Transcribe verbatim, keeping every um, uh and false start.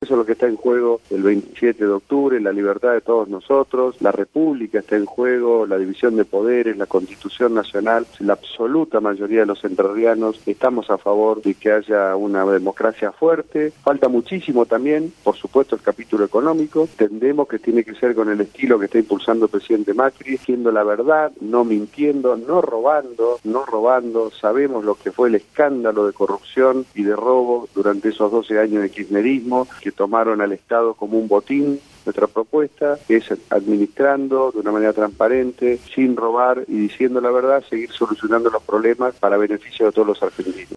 Eso es lo que está en juego el veintisiete de octubre, la libertad de todos nosotros, la república está en juego, la división de poderes, la constitución nacional. La absoluta mayoría de los entrerrianos estamos a favor de que haya una democracia fuerte. Falta muchísimo también, por supuesto, el capítulo económico. Entendemos que tiene que ser con el estilo que está impulsando el presidente Macri, diciendo la verdad, no mintiendo, no robando, no robando. Sabemos lo que fue el escándalo de corrupción y de robo durante esos doce años de kirchnerismo, que tomaron al Estado como un botín. Nuestra propuesta es, administrando de una manera transparente, sin robar y diciendo la verdad, seguir solucionando los problemas para beneficio de todos los argentinos.